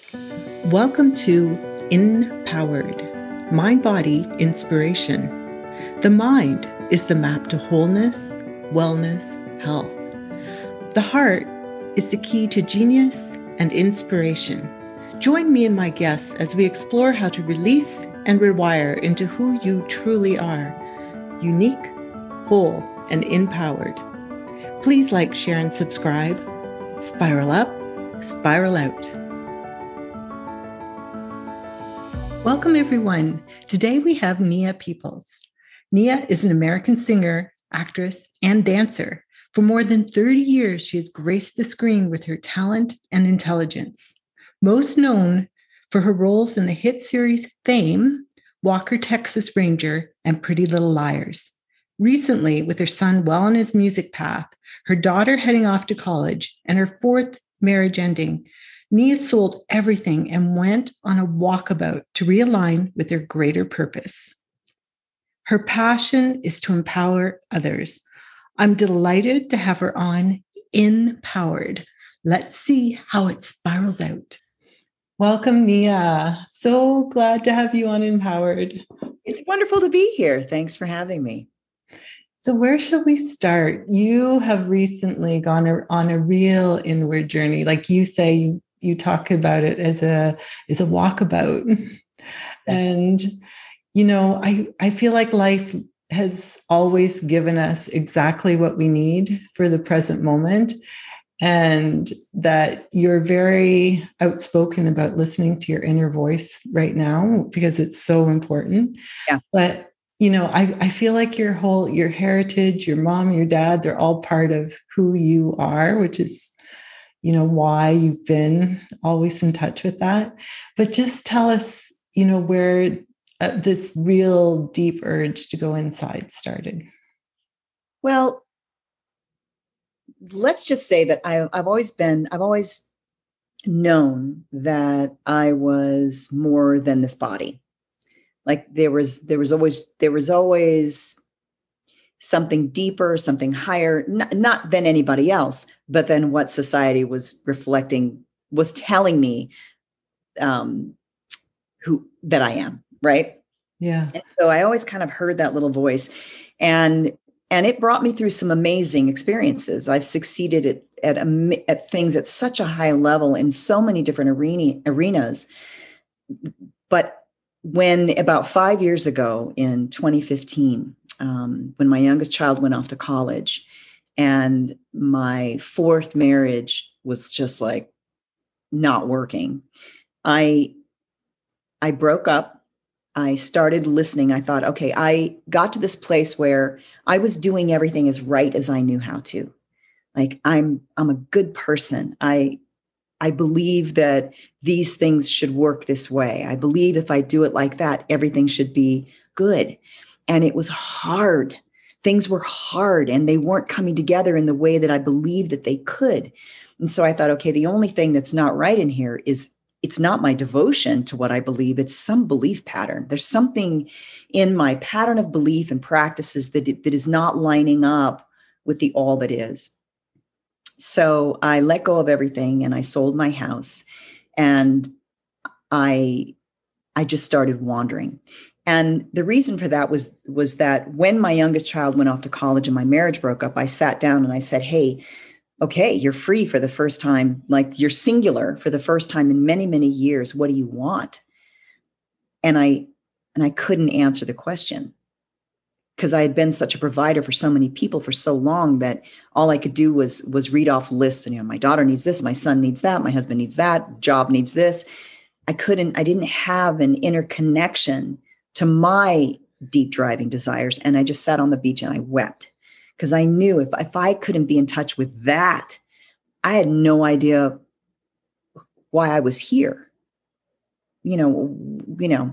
Welcome to Empowered, Mind Body Inspiration. The mind is the map to wholeness, wellness, health. The heart is the key to genius and inspiration. Join me and my guests as we explore how to release and rewire into who you truly are, unique, whole, and empowered. Please like, share, and subscribe. Spiral up, spiral out. Welcome, everyone. Today we have Nia Peoples. Nia is an American singer, actress, and dancer. For more than 30 years, she has graced the screen with her talent and intelligence. Most known for her roles in the hit series Fame, Walker, Texas Ranger, and Pretty Little Liars. Recently, with her son well on his music path, her daughter heading off to college, and her fourth marriage ending, Nia sold everything and went on a walkabout to realign with her greater purpose. Her passion is to empower others. I'm delighted to have her on Empowered. Let's see how it spirals out. Welcome, Nia. So glad to have you on Empowered. It's wonderful to be here. Thanks for having me. So where shall we start? You have recently gone on a real inward journey. Like you say, you talk about it as a walkabout. And, you know, I feel like life has always given us exactly what we need for the present moment. And that you're very outspoken about listening to your inner voice right now, because it's so important. Yeah. But, you know, I feel like your heritage, your mom, your dad, they're all part of who you are, which is, you know, why you've been always in touch with that. But just tell us, you know, where this real deep urge to go inside started. Well, let's just say that I've always known that I was more than this body. Like there was always something deeper, something higher, not than anybody else, but then what society was reflecting, was telling me who that I am, right? Yeah. And so I always kind of heard that little voice, and it brought me through some amazing experiences. I've succeeded at things at such a high level in so many different arenas. But when about 5 years ago in 2015, when my youngest child went off to college and my fourth marriage was just like not working, I broke up. I started listening. I thought, okay, I got to this place where I was doing everything as right as I knew how to. Like I'm a good person. I believe that these things should work this way. I believe if I do it like that, everything should be good. And it was hard. Things were hard and they weren't coming together in the way that I believed that they could. And so I thought, okay, the only thing that's not right in here is it's not my devotion to what I believe. It's some belief pattern. There's something in my pattern of belief and practices that is not lining up with the all that is. So I let go of everything and I sold my house and I just started wandering. And the reason for that was that when my youngest child went off to college and my marriage broke up, I sat down and I said, hey, okay, you're free for the first time, like you're singular for the first time in many, many years. What do you want? And I couldn't answer the question because I had been such a provider for so many people for so long that all I could do was read off lists. And, you know, my daughter needs this, my son needs that, my husband needs that, job needs this. I didn't have an inner connection to my deep driving desires. And I just sat on the beach and I wept because I knew if I couldn't be in touch with that, I had no idea why I was here. You know.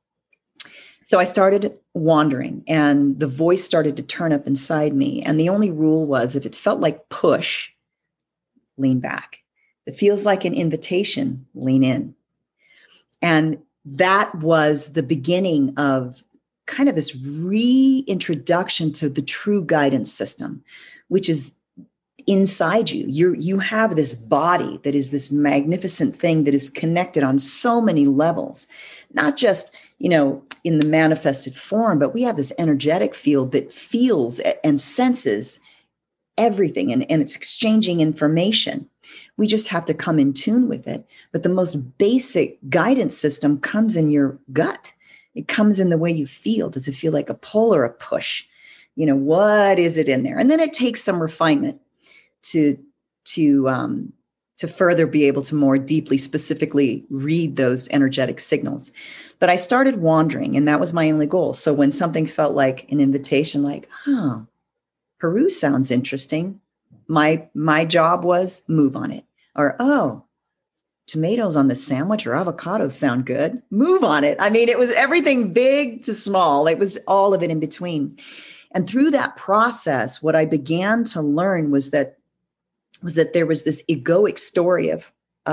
So I started wandering and the voice started to turn up inside me. And the only rule was if it felt like push, lean back. If it feels like an invitation, lean in. And that was the beginning of kind of this reintroduction to the true guidance system, which is inside you. You have this body that is this magnificent thing that is connected on so many levels, not just, in the manifested form, but we have this energetic field that feels and senses everything, and it's exchanging information. We just have to come in tune with it. But the most basic guidance system comes in your gut. It comes in the way you feel. Does it feel like a pull or a push? What is it in there? And then it takes some refinement to further be able to more deeply, specifically read those energetic signals. But I started wandering, and that was my only goal. So when something felt like an invitation, like, Peru sounds interesting, my job was move on it. Or, tomatoes on the sandwich or avocados sound good, move on it. I mean, it was everything big to small. It was all of it in between. And through that process, what I began to learn was that there was this egoic story of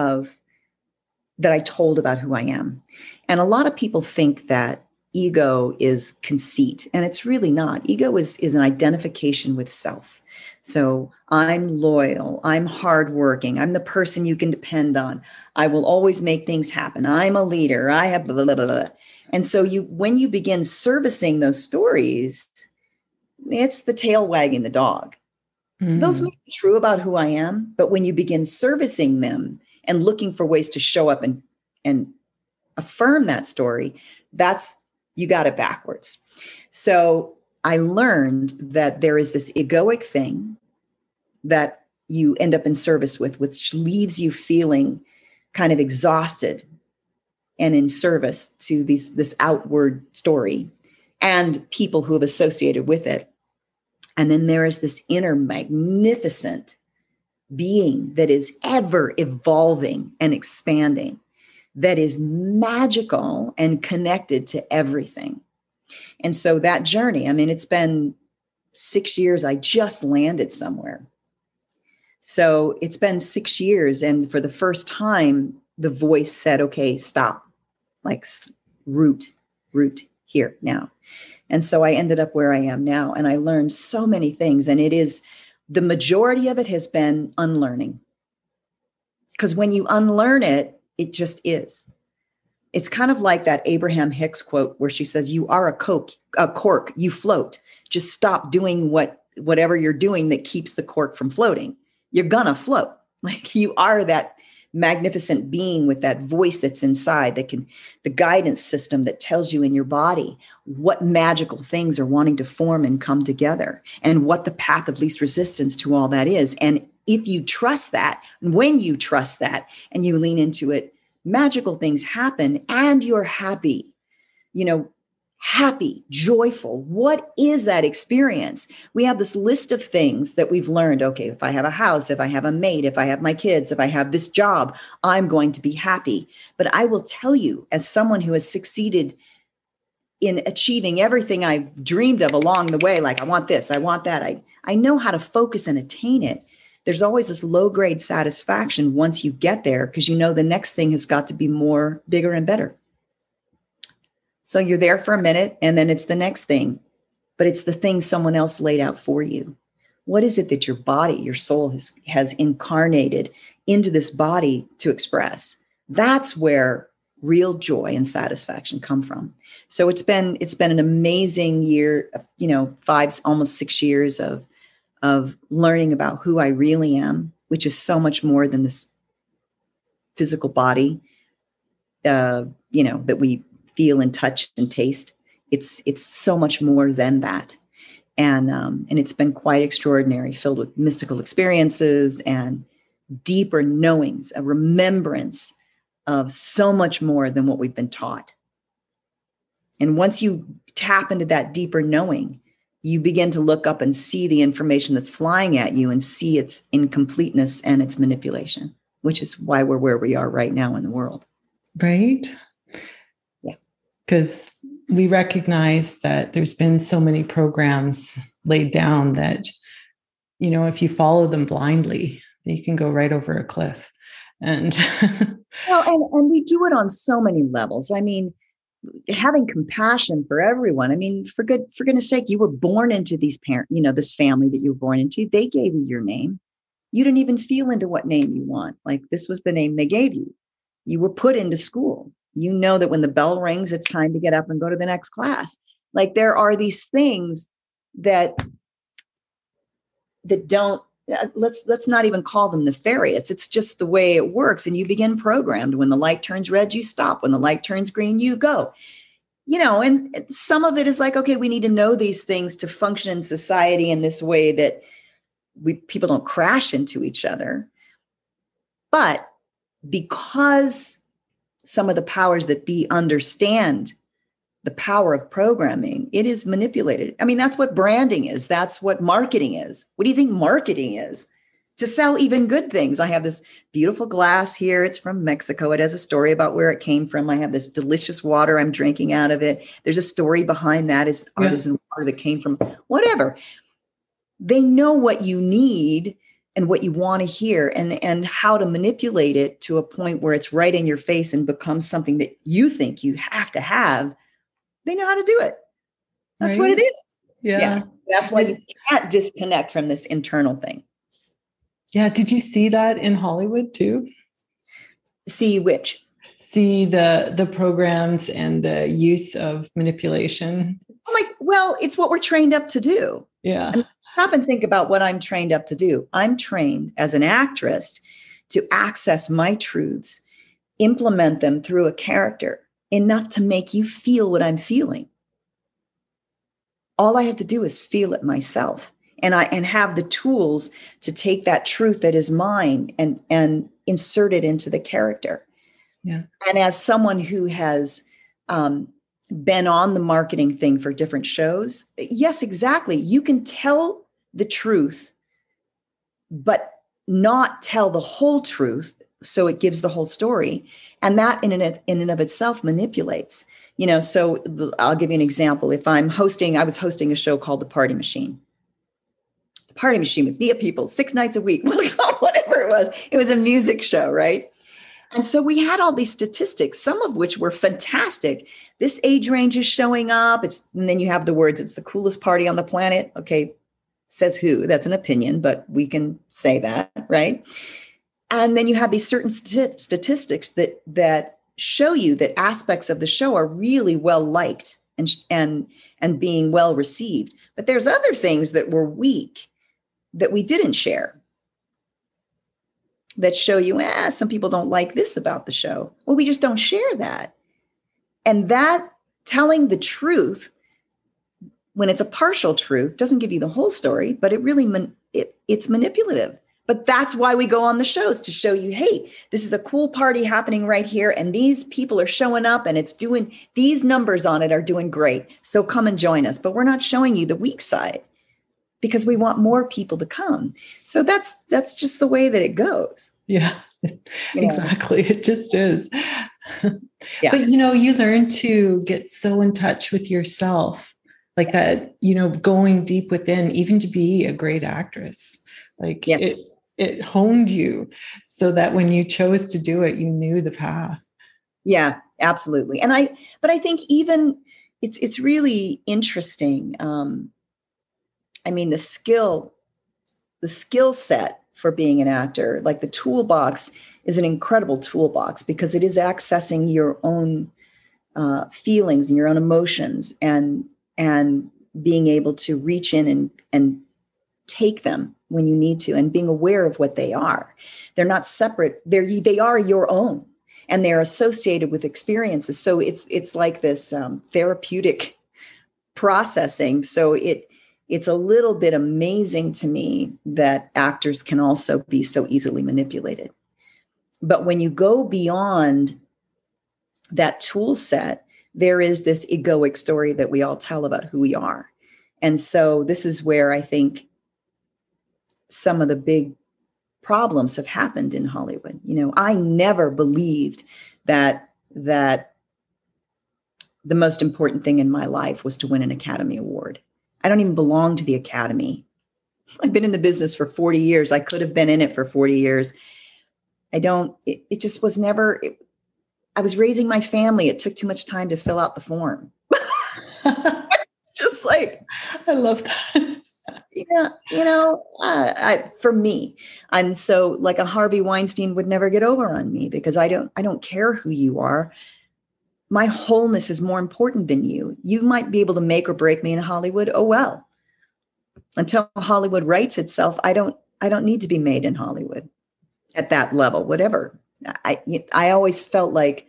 that I told about who I am. And a lot of people think that ego is conceit, and it's really not. Ego is an identification with self. So I'm loyal, I'm hardworking, I'm the person you can depend on. I will always make things happen. I'm a leader. I have blah, blah, blah, blah. And so when you begin servicing those stories, it's the tail wagging the dog. Those may be true about who I am, but when you begin servicing them and looking for ways to show up and affirm that story, you got it backwards. So I learned that there is this egoic thing that you end up in service with, which leaves you feeling kind of exhausted and in service to this outward story and people who have associated with it. And then there is this inner magnificent being that is ever evolving and expanding, that is magical and connected to everything. And so that journey, it's been 6 years. I just landed somewhere. So it's been 6 years. And for the first time, the voice said, okay, stop, like root here now. And so I ended up where I am now. And I learned so many things. And the majority of it has been unlearning. Because when you unlearn it, it just is. It's kind of like that Abraham Hicks quote where she says, you are a cork, you float. Just stop doing whatever you're doing that keeps the cork from floating. You're gonna float. Like you are that magnificent being with that voice that's inside the guidance system that tells you in your body what magical things are wanting to form and come together and what the path of least resistance to all that is. And if you trust that, when you trust that and you lean into it, magical things happen and you're happy, happy, joyful. What is that experience? We have this list of things that we've learned. Okay, if I have a house, if I have a mate, if I have my kids, if I have this job, I'm going to be happy. But I will tell you, as someone who has succeeded in achieving everything I've dreamed of along the way, like I want this, I want that, I know how to focus and attain it. There's always this low-grade satisfaction once you get there because the next thing has got to be more, bigger, and better. So you're there for a minute and then it's the next thing, but it's the thing someone else laid out for you. What is it that your body, your soul has incarnated into this body to express? That's where real joy and satisfaction come from. So it's been an amazing year, 5, almost 6 years of learning about who I really am, which is so much more than this physical body, that we feel and touch and taste. It's so much more than that. And it's been quite extraordinary, filled with mystical experiences and deeper knowings, a remembrance of so much more than what we've been taught. And once you tap into that deeper knowing, you begin to look up and see the information that's flying at you and see its incompleteness and its manipulation, which is why we're where we are right now in the world. Right? Yeah. Because we recognize that there's been so many programs laid down that, if you follow them blindly, you can go right over a cliff. And well, and we do it on so many levels. Having compassion for everyone. For goodness sake, you were born into these parents, this family that you were born into. They gave you your name. You didn't even feel into what name you want. Like, this was the name they gave you. You were put into school. You know that when the bell rings, it's time to get up and go to the next class. Like, there are these things that don't, let's not even call them nefarious. It's just the way it works. And you begin programmed. When the light turns red, you stop. When the light turns green, you go. And some of it is like, okay, we need to know these things to function in society in this way that people don't crash into each other. But because some of the powers that be understand the power of programming, it is manipulated. I mean, that's what branding is. That's what marketing is. What do you think marketing is? To sell even good things. I have this beautiful glass here. It's from Mexico. It has a story about where it came from. I have this delicious water I'm drinking out of it. There's a story behind that. Is artisan water that came from whatever. They know what you need and what you want to hear, and how to manipulate it to a point where it's right in your face and becomes something that you think you have to have. They know how to do it. That's what it is. Yeah. That's why you can't disconnect from this internal thing. Yeah. Did you see that in Hollywood too? See which? See the programs and the use of manipulation. Well, it's what we're trained up to do. Yeah. And stop and think about what I'm trained up to do. I'm trained as an actress to access my truths, implement them through a character enough to make you feel what I'm feeling. All I have to do is feel it myself. And have the tools to take that truth that is mine and insert it into the character. Yeah. And as someone who has been on the marketing thing for different shows, yes, exactly. You can tell the truth, but not tell the whole truth. So it gives the whole story. And that in and of itself manipulates. So I'll give you an example. I was hosting a show called The Party Machine. The Party Machine with Nia Peoples, 6 nights a week, whatever it was. It was a music show, right? And so we had all these statistics, some of which were fantastic. This age range is showing up. And then you have the words, it's the coolest party on the planet. Okay, says who? That's an opinion, but we can say that, right? And then you have these certain statistics that show you that aspects of the show are really well liked and being well received. But there's other things that were weak that we didn't share, that show you, some people don't like this about the show. Well, we just don't share that. And that telling the truth, when it's a partial truth, doesn't give you the whole story, but it really, it's manipulative. But that's why we go on the shows, to show you, hey, this is a cool party happening right here. And these people are showing up and it's doing, these numbers on it are doing great. So come and join us. But we're not showing you the weak side because we want more people to come. So that's just the way that it goes. Yeah, exactly. It just is. Yeah. But, you learn to get so in touch with yourself, like that, going deep within, even to be a great actress. Like it honed you so that when you chose to do it, you knew the path. Yeah, absolutely. But I think even it's really interesting. The skill set for being an actor, like the toolbox is an incredible toolbox because it is accessing your own feelings and your own emotions and being able to reach in and take them when you need to, and being aware of what they are. They're not separate. They are your own, and they're associated with experiences. So it's like this therapeutic processing. So it's a little bit amazing to me that actors can also be so easily manipulated. But when you go beyond that tool set, there is this egoic story that we all tell about who we are. And so this is where I think some of the big problems have happened in Hollywood. I never believed that the most important thing in my life was to win an Academy Award. I don't even belong to the Academy. I've been in the business for 40 years. I could have been in it for 40 years. It just was never, I was raising my family. It took too much time to fill out the form. It's just like, I love that. Yeah, for me, I'm so like a Harvey Weinstein would never get over on me because I don't care who you are. My wholeness is more important than you. You might be able to make or break me in Hollywood. Oh well. Until Hollywood rights itself, I don't need to be made in Hollywood at that level, whatever. I always felt like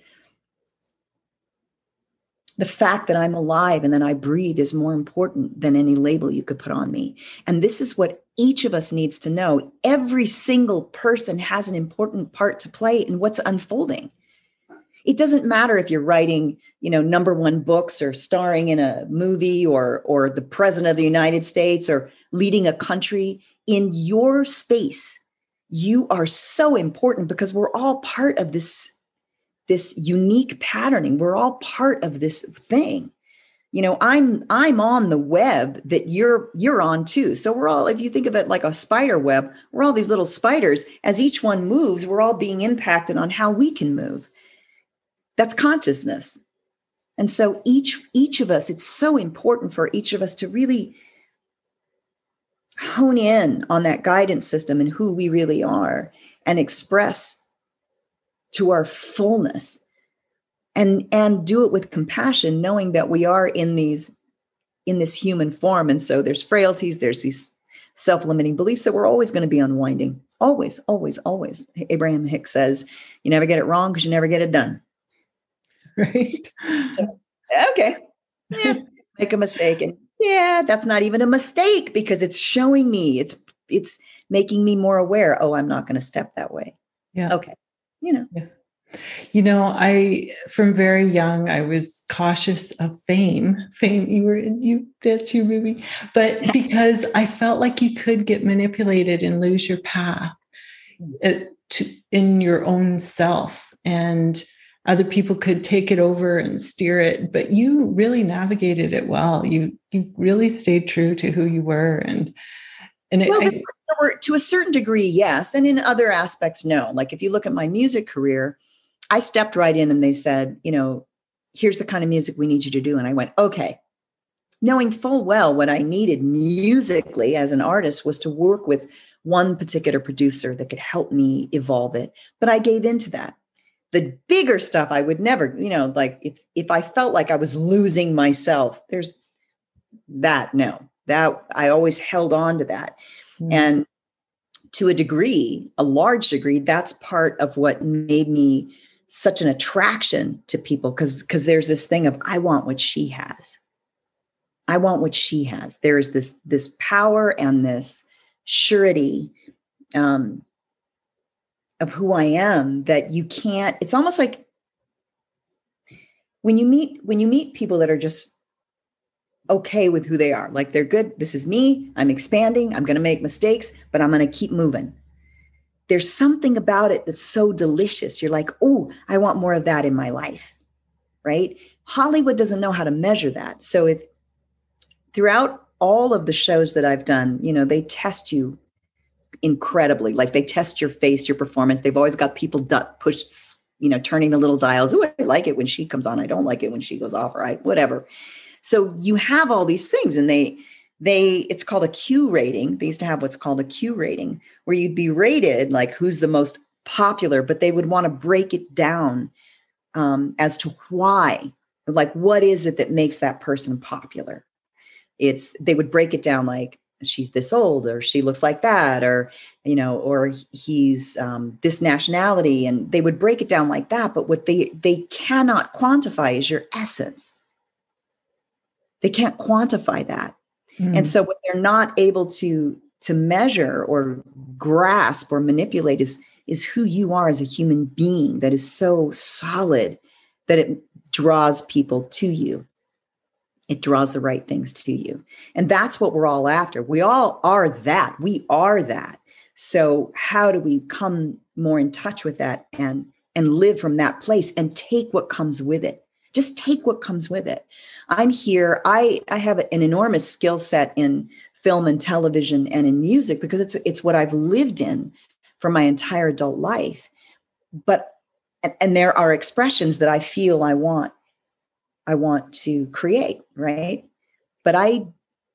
the fact that I'm alive and that I breathe is more important than any label you could put on me. And this is what each of us needs to know. Every single person has an important part to play in what's unfolding. It doesn't matter if you're writing, number one books or starring in a movie or the president of the United States or leading a country. In your space, you are so important because we're all part of this unique patterning. We're all part of this thing. I'm on the web that you're on too. So we're all, if you think of it like a spider web, we're all these little spiders. As each one moves, we're all being impacted on how we can move. That's consciousness. And so each of us, it's so important for each of us to really hone in on that guidance system and who we really are and express to our fullness and do it with compassion, knowing that we are in this human form. And so there's frailties, there's these self-limiting beliefs that we're always going to be unwinding. Always, always, always. Abraham Hicks says, you never get it wrong because you never get it done. Right. So, okay. Yeah, make a mistake. And that's not even a mistake because it's showing me, it's making me more aware. Oh, I'm not going to step that way. Yeah. Okay. Yeah. From very young, I was cautious of fame. That's your movie. But because I felt like you could get manipulated and lose your path in your own self, and other people could take it over and steer it. But you really navigated it well. You really stayed true to who you were. To a certain degree, yes. And in other aspects, no. Like if you look at my music career, I stepped right in and they said, here's the kind of music we need you to do. And I went, okay. Knowing full well what I needed musically as an artist was to work with one particular producer that could help me evolve it. But I gave into that. The bigger stuff I would never, like if I felt like I was losing myself, there's that. No, that I always held on to that. Mm-hmm. And to a large degree, that's part of what made me such an attraction to people because there's this thing of, I want what she has. I want what she has. There is this power and this surety of who I am that you can't. It's almost like when you meet people that are just okay with who they are, like they're good. This is me. I'm expanding. I'm going to make mistakes, but I'm going to keep moving. There's something about it that's so delicious. You're like, oh, I want more of that in my life, right? Hollywood doesn't know how to measure that. So if throughout all of the shows that I've done, they test you incredibly. Like they test your face, your performance. They've always got people turning the little dials. Oh, I like it when she comes on. I don't like it when she goes off, or whatever. So you have all these things, and it's called a Q rating. They used to have what's called a Q rating, where you'd be rated like who's the most popular, but they would want to break it down as to why, like what is it that makes that person popular? They would break it down like she's this old, or she looks like that, or he's this nationality, and they would break it down like that. But what they cannot quantify is your essence. They can't quantify that. And so what they're not able to measure or grasp or manipulate is who you are as a human being that is so solid that it draws people to you. It draws the right things to you. And that's what we're all after. We all are that. We are that. So how do we come more in touch with that and live from that place and take what comes with it? Just take what comes with it. I'm here. I have an enormous skill set in film and television and in music because it's what I've lived in for my entire adult life. And there are expressions that I feel I want to create, right? But I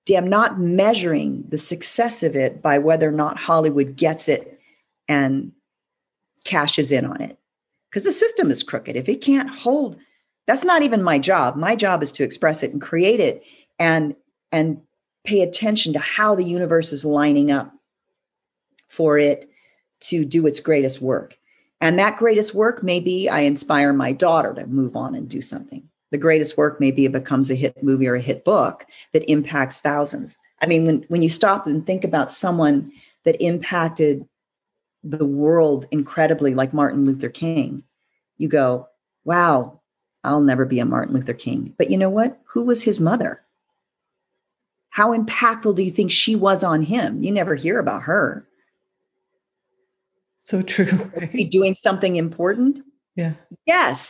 I'm not measuring the success of it by whether or not Hollywood gets it and cashes in on it. Because the system is crooked. If it can't hold, that's not even my job. My job is to express it and create it and pay attention to how the universe is lining up for it to do its greatest work. And that greatest work may be I inspire my daughter to move on and do something. The greatest work may be it becomes a hit movie or a hit book that impacts thousands. I mean, when you stop and think about someone that impacted the world incredibly, like Martin Luther King, you go, wow, I'll never be a Martin Luther King. But you know what? Who was his mother? How impactful do you think she was on him? You never hear about her. So true. Right? Be doing something important? Yeah. Yes.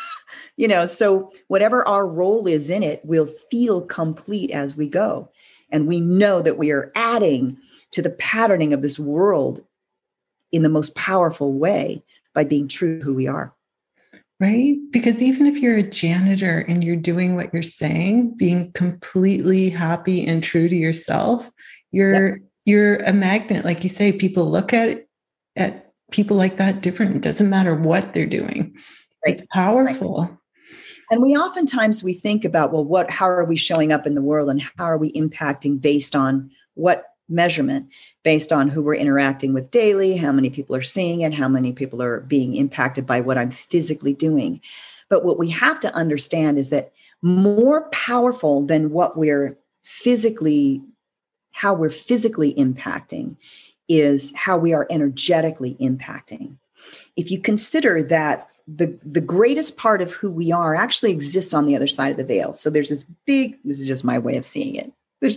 So whatever our role is in it, we'll feel complete as we go. And we know that we are adding to the patterning of this world in the most powerful way by being true to who we are. Right? Because even if you're a janitor and you're doing what you're saying, being completely happy and true to yourself, you're a magnet. Like you say, people look at people like that different. It doesn't matter what they're doing. Right. It's powerful. Right. And we oftentimes think about, well, how are we showing up in the world and how are we impacting based on what measurement, based on who we're interacting with daily, how many people are seeing it, how many people are being impacted by what I'm physically doing. But what we have to understand is that more powerful than how we're physically impacting is how we are energetically impacting. If you consider that the greatest part of who we are actually exists on the other side of the veil. So there's this is just my way of seeing it.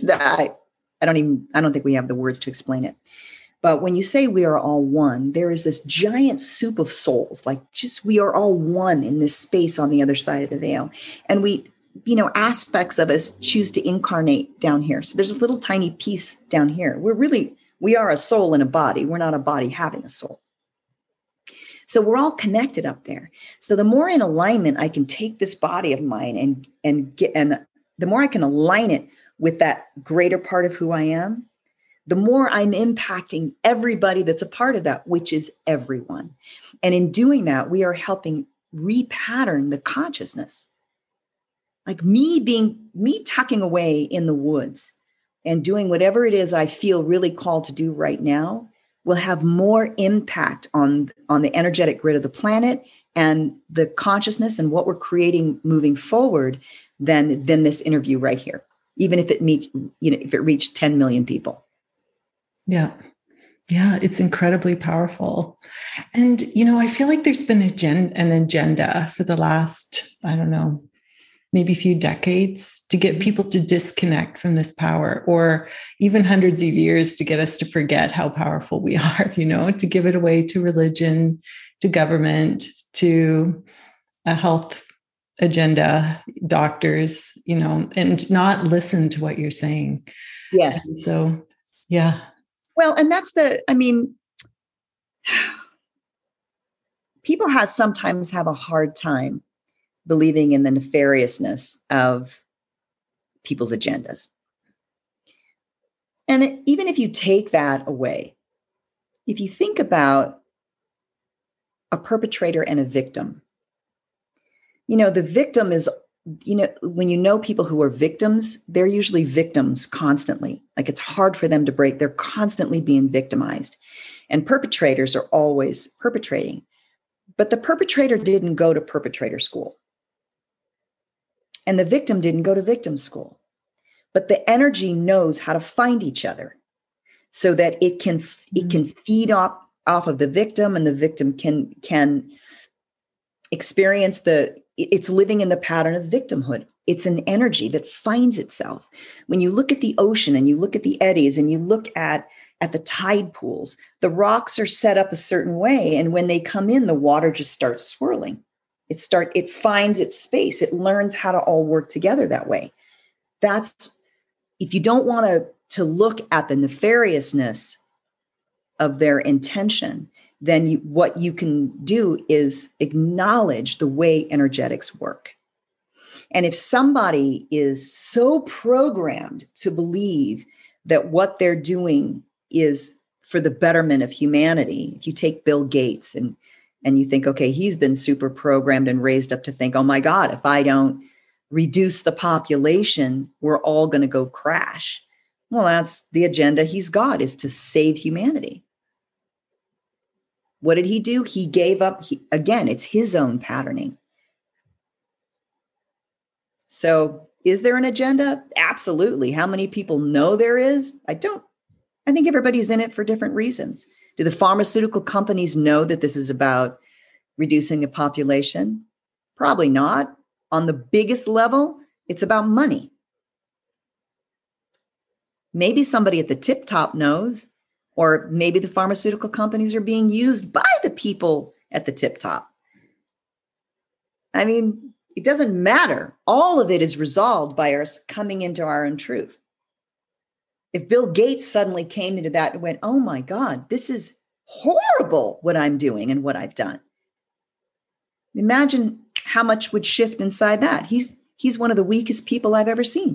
I don't think we have the words to explain it. But when you say we are all one, there is this giant soup of souls, we are all one in this space on the other side of the veil. And aspects of us choose to incarnate down here. So there's a little tiny piece down here. We are a soul in a body. We're not a body having a soul. So we're all connected up there. So the more in alignment I can take this body of mine and the more I can align it with that greater part of who I am, the more I'm impacting everybody that's a part of that, which is everyone. And in doing that, we are helping repattern the consciousness. Like me tucking away in the woods and doing whatever it is I feel really called to do right now will have more impact on the energetic grid of the planet and the consciousness and what we're creating moving forward than this interview right here, even if if it reached 10 million people. Yeah. Yeah, it's incredibly powerful. And, I feel like there's been an agenda for the last, I don't know, maybe a few decades to get people to disconnect from this power, or even hundreds of years to get us to forget how powerful we are, to give it away to religion, to government, to a health agenda, doctors, and not listen to what you're saying. Yes. And so, yeah. Well, and that's people sometimes have a hard time believing in the nefariousness of people's agendas. And even if you take that away, if you think about a perpetrator and a victim, the victim is, when people who are victims, they're usually victims constantly. Like it's hard for them to break. They're constantly being victimized. And perpetrators are always perpetrating. But the perpetrator didn't go to perpetrator school. And the victim didn't go to victim school. But the energy knows how to find each other so that it can feed off of the victim, and the victim can experience it's living in the pattern of victimhood. It's an energy that finds itself. When you look at the ocean and you look at the eddies and you look at the tide pools, the rocks are set up a certain way. And when they come in, the water just starts swirling. It finds its space. It learns how to all work together that way. That's, if you don't want to look at the nefariousness of their intention, then what you can do is acknowledge the way energetics work. And if somebody is so programmed to believe that what they're doing is for the betterment of humanity, if you take Bill Gates and you think, okay, he's been super programmed and raised up to think, oh my God, if I don't reduce the population, we're all going to go crash. Well, that's the agenda he's got, is to save humanity. What did he do? He gave up. Again, it's his own patterning. So is there an agenda? Absolutely. How many people know there is? I think everybody's in it for different reasons. Do the pharmaceutical companies know that this is about reducing the population? Probably not. On the biggest level, it's about money. Maybe somebody at the tip top knows, or maybe the pharmaceutical companies are being used by the people at the tip top. I mean, it doesn't matter. All of it is resolved by us coming into our own truth. If Bill Gates suddenly came into that and went, oh my God, this is horrible what I'm doing and what I've done. Imagine how much would shift inside that. He's one of the weakest people I've ever seen.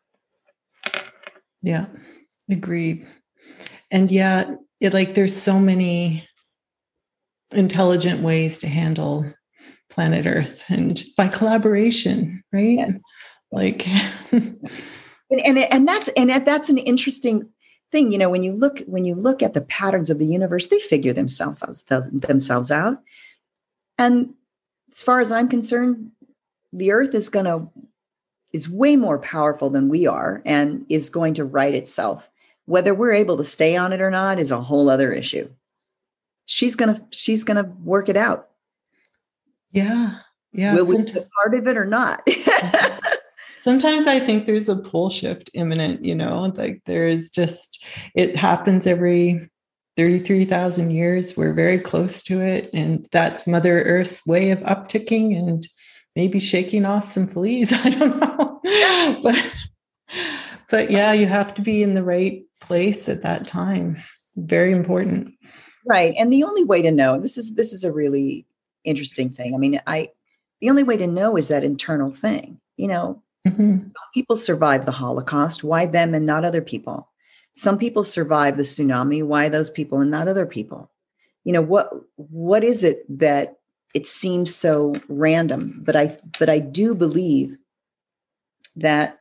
Yeah, agreed. And yeah, there's so many intelligent ways to handle planet Earth, and by collaboration, right? Yes. Like, and that's an interesting thing. You know, when you look at the patterns of the universe, they figure themselves out. And as far as I'm concerned, the Earth is way more powerful than we are, and is going to right itself. Whether we're able to stay on it or not is a whole other issue. She's gonna work it out. Yeah. Will we be part of it or not? Sometimes I think there's a pole shift imminent, like it happens every 33,000 years. We're very close to it. And that's Mother Earth's way of upticking and maybe shaking off some fleas. I don't know. But yeah, you have to be in the right place at that time. Very important. Right. And the only way to know, this is a really interesting thing. I mean, the only way to know is that internal thing. Some people survive the Holocaust. Why them and not other people? Some people survive the tsunami. Why those people and not other people? What is it that it seems so random? But I do believe that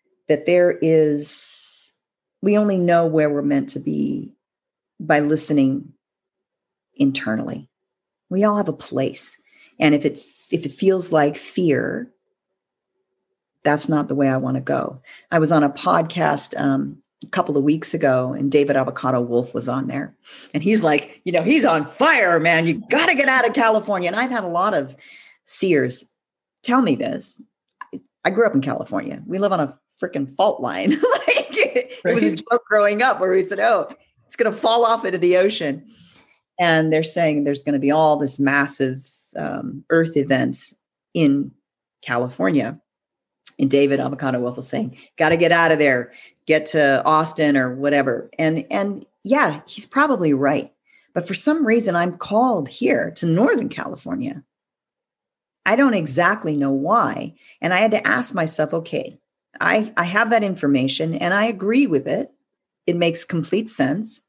we only know where we're meant to be by listening internally. We all have a place. And if it feels like fear, that's not the way I want to go. I was on a podcast a couple of weeks ago, and David Avocado Wolf was on there. And he's like, he's on fire, man. You got to get out of California. And I've had a lot of seers tell me this. I grew up in California. We live on a freaking fault line. It was a joke growing up where we said, oh, it's going to fall off into the ocean. And they're saying there's going to be all this massive earth events in California. And David Avocado Wolf was saying, got to get out of there, get to Austin or whatever. And yeah, he's probably right. But for some reason, I'm called here to Northern California. I don't exactly know why. And I had to ask myself, okay, I have that information and I agree with it. It makes complete sense.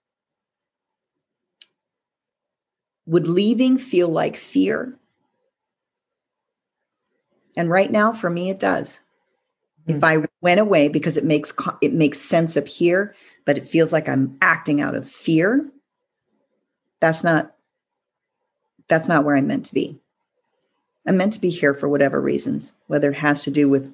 Would leaving feel like fear? And right now, for me, it does. If I went away because it makes sense up here, but it feels like I'm acting out of fear, that's not where I'm meant to be. I'm meant to be here for whatever reasons, whether it has to do with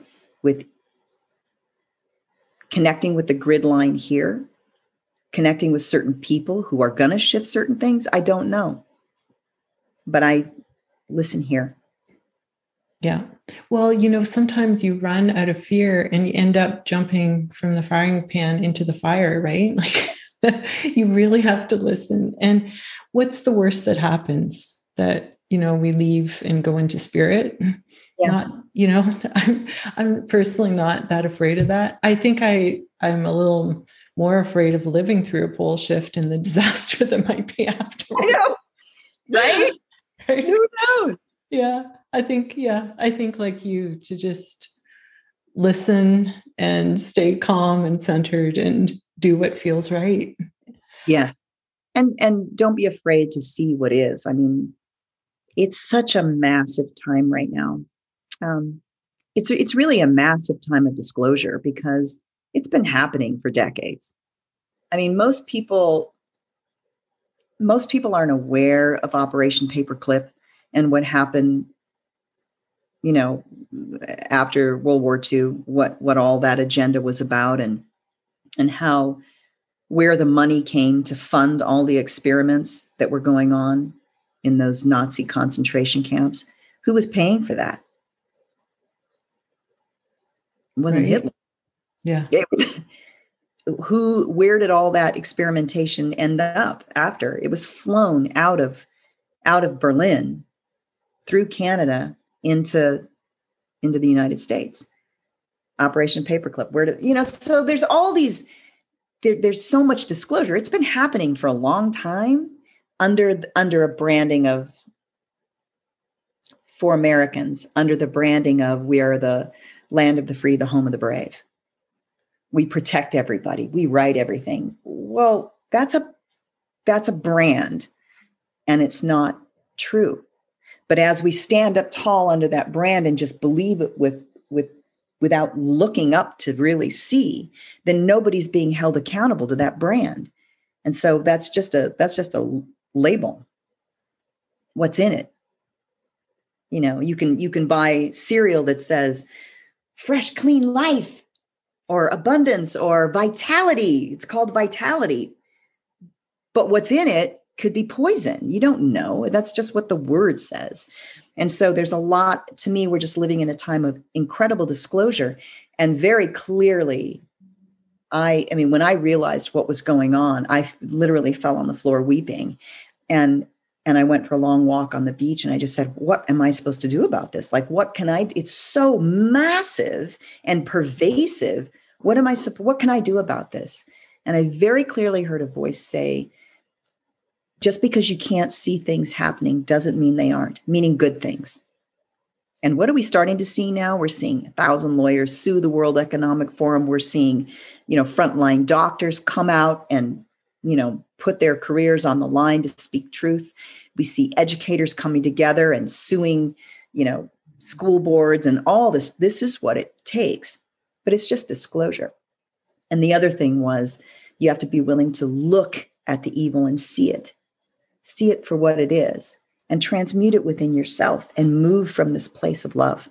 connecting with the grid line here, connecting with certain people who are going to shift certain things. I don't know, but I listen here. Yeah. Well, sometimes you run out of fear and you end up jumping from the frying pan into the fire, right? Like you really have to listen. And what's the worst that happens? That, we leave and go into spirit? Yeah. I'm personally not that afraid of that. I think I'm a little more afraid of living through a pole shift and the disaster that might be after. I know. Right? Right? Who knows? I think like you to just listen and stay calm and centered and do what feels right. Yes. And don't be afraid to see what is. I mean, it's such a massive time right now. Um, it's really a massive time of disclosure because it's been happening for decades. I mean, most people aren't aware of Operation Paperclip and what happened, you know, after World War II, what all that agenda was about, and how where the money came to fund all the experiments that were going on in those Nazi concentration camps. Who was paying for that? It wasn't Right. Hitler. Yeah. It was, where did all that experimentation end up after? It was flown out of Berlin through Canada into the United States. Operation Paperclip. So there's all these, there's so much disclosure. It's been happening for a long time under a branding of, for Americans, under the branding of, we are the land of the free, the home of the brave. We protect everybody. We write everything. Well, that's a brand, and it's not true. But as we stand up tall under that brand and just believe it without looking up to really see, then nobody's being held accountable to that brand. And so that's just a label. What's in it? You can buy cereal that says fresh, clean life or abundance or vitality. It's called vitality. But what's in it could be poison. You don't know. That's just what the word says. And so there's a lot, to me, we're just living in a time of incredible disclosure. And very clearly, I mean, when I realized what was going on, I literally fell on the floor weeping. And I went for a long walk on the beach, and I just said, what am I supposed to do about this? Like, what can I, it's so massive and pervasive. What can I do about this? And I very clearly heard a voice say, just because you can't see things happening doesn't mean they aren't, meaning good things. And what are we starting to see now? We're seeing 1,000 lawyers sue the World Economic Forum. We're seeing, frontline doctors come out and, put their careers on the line to speak truth. We see educators coming together and suing, school boards and all this. This is what it takes, but it's just disclosure. And the other thing was, you have to be willing to look at the evil and see it for what it is, and transmute it within yourself and move from this place of love.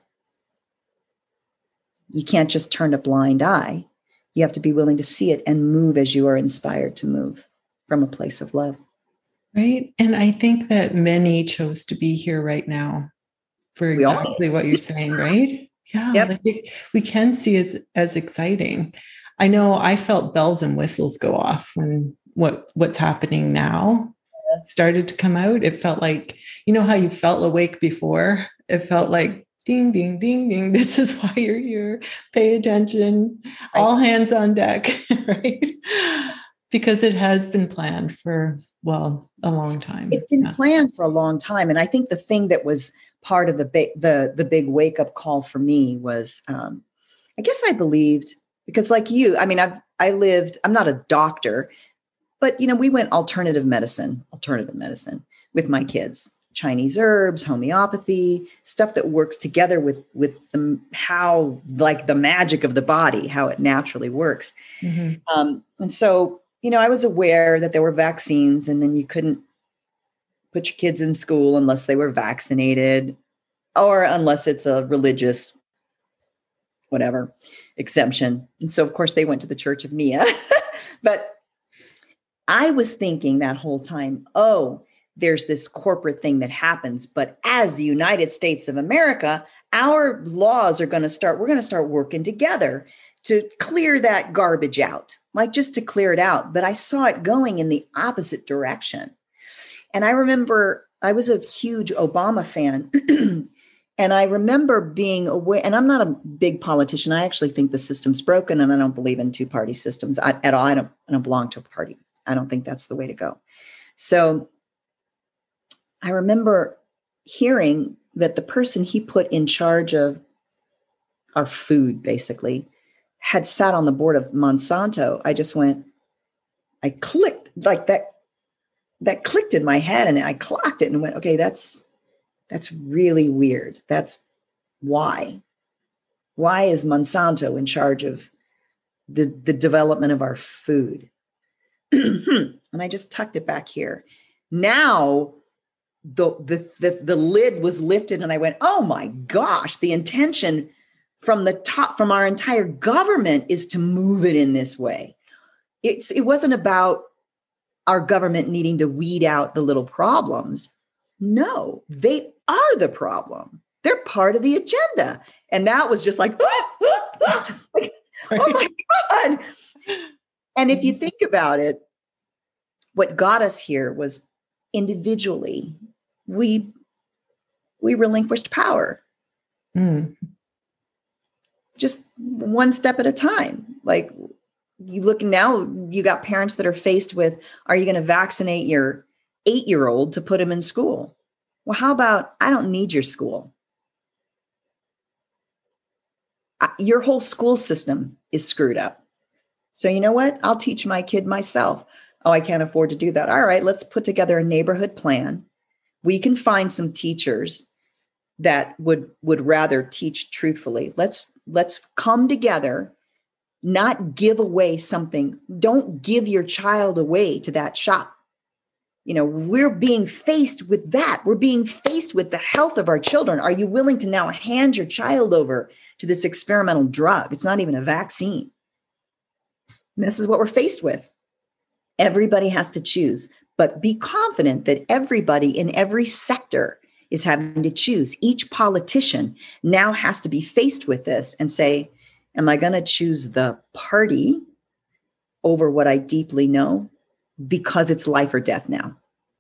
You can't just turn a blind eye. You have to be willing to see it and move as you are inspired to move from a place of love. Right. And I think that many chose to be here right now for exactly what you're saying, right? Yeah. Yep. Like we can see it as exciting. I know I felt bells and whistles go off when what's happening now started to come out. It felt like, how you felt awake before? It felt like ding, ding, ding, ding. This is why you're here. Pay attention. Right. All hands on deck, right? Because it has been planned for, a long time. It's been planned for a long time. And I think the thing that was part of the big wake-up call for me was, I guess I believed, because like you, I mean, I'm not a doctor, but, we went alternative medicine with my kids, Chinese herbs, homeopathy, stuff that works together with how, like, the magic of the body, how it naturally works. Mm-hmm. And so, I was aware that there were vaccines, and then you couldn't put your kids in school unless they were vaccinated, or unless it's a religious, whatever, exemption. And so, of course, they went to the Church of Nia. But I was thinking that whole time, there's this corporate thing that happens. But as the United States of America, our laws we're going to start working together to clear that garbage out, like just to clear it out. But I saw it going in the opposite direction. And I remember I was a huge Obama fan. And I remember being aware, and I'm not a big politician. I actually think the system's broken, and I don't believe in two-party systems at all. I don't belong to a party. I don't think that's the way to go. So I remember hearing that the person he put in charge of our food basically had sat on the board of Monsanto, I clicked like that clicked in my head, and I clocked it and went, okay, that's really weird. That's why is Monsanto in charge of the development of our food? And I just tucked it back here. Now the lid was lifted, and I went, oh my gosh, the intention from the top, from our entire government, is to move it in this way. It wasn't about our government needing to weed out the little problems. No, they are the problem. They're part of the agenda. And that was just like, like, oh my God. And if you think about it, what got us here was individually, we relinquished power. Just one step at a time. Like, you look now, you got parents that are faced with, are you going to vaccinate your 8-year-old to put him in school? Well, how about, I don't need your school. Your whole school system is screwed up. So you know what? I'll teach my kid myself. Oh, I can't afford to do that. All right, let's put together a neighborhood plan. We can find some teachers that would rather teach truthfully. Let's come together, not give away something. Don't give your child away to that shop. You know, we're being faced with that. We're being faced with the health of our children. Are you willing to now hand your child over to this experimental drug? It's not even a vaccine. And this is what we're faced with. Everybody has to choose, but be confident that everybody in every sector is having to choose. Each politician now has to be faced with this and say, am I going to choose the party over what I deeply know? Because it's life or death now.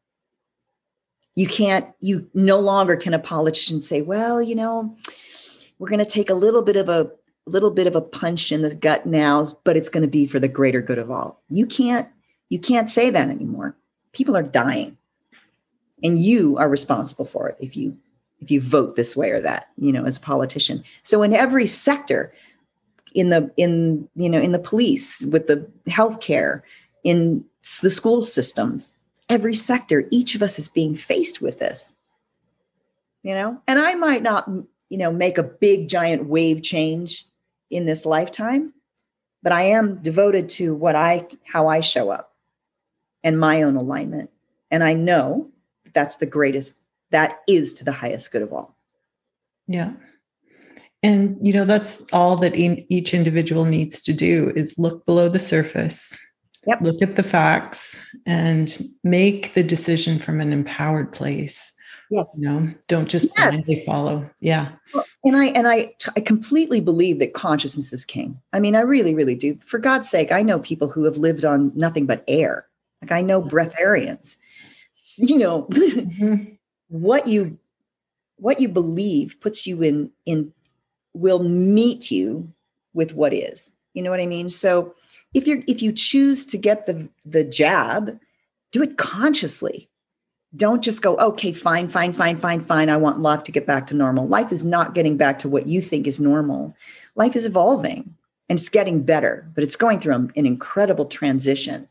You no longer can a politician say, well, you know, we're going to take a little bit of a punch in the gut now, but it's going to be for the greater good of all. You can't say that anymore. People are dying, and you are responsible for it if you vote this way or that, you know, as a politician. So in every sector, in the police, with the healthcare, in the school systems, every sector, each of us is being faced with this, you know, and I might not, you know, make a big giant wave change in this lifetime, but I am devoted to how I show up and my own alignment. And I know that's the greatest, that is to the highest good of all. Yeah. And, you know, that's all that each individual needs to do is look below the surface, look at the facts, and make the decision from an empowered place. Yes. You know, don't just blindly follow. Yeah. Well, and I completely believe that consciousness is king. I mean, I really, really do. For God's sake, I know people who have lived on nothing but air. Like, I know breatharians. You know, what you believe puts you in will meet you with what is. You know what I mean? So if you choose to get the jab, do it consciously. Don't just go, okay, fine. I want life to get back to normal. Life is not getting back to what you think is normal. Life is evolving and it's getting better, but it's going through an incredible transition.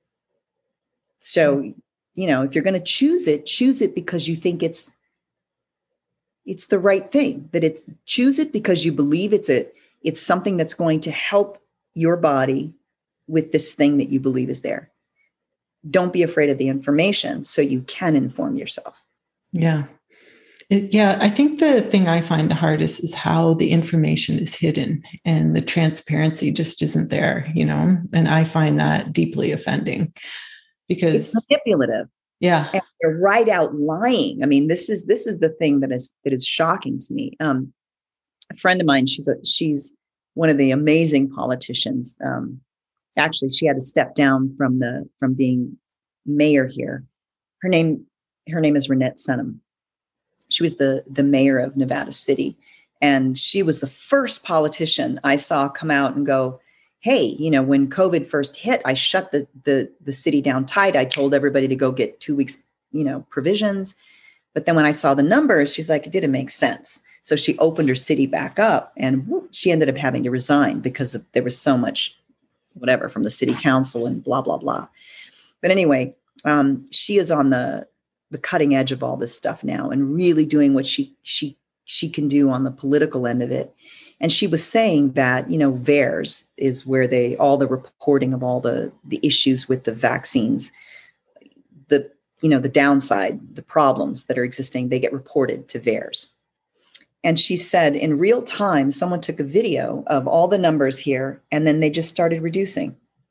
So, you know, if you're going to choose it because you think it's the right thing, choose it because you believe it's something that's going to help your body with this thing that you believe is there. Don't be afraid of the information so you can inform yourself. Yeah. I think the thing I find the hardest is how the information is hidden and the transparency just isn't there, you know, and I find that deeply offending because it's manipulative. Yeah. And they're right out lying. I mean, this is the thing that is shocking to me. A friend of mine, she's one of the amazing politicians. Actually, she had to step down from being mayor here. Her name is Renette Senum. She was the mayor of Nevada City. And she was the first politician I saw come out and go, hey, you know, when COVID first hit, I shut the city down tight. I told everybody to go get 2 weeks, you know, provisions. But then when I saw the numbers, she's like, it didn't make sense. So she opened her city back up, and she ended up having to resign because there was so much whatever from the city council and blah, blah, blah. But anyway, she is on the cutting edge of all this stuff now and really doing what she can do on the political end of it. And she was saying that, VAERS is where all the reporting of all the issues with the vaccines, the downside, the problems that are existing, they get reported to VAERS. And she said in real time, someone took a video of all the numbers here, and then they just started reducing.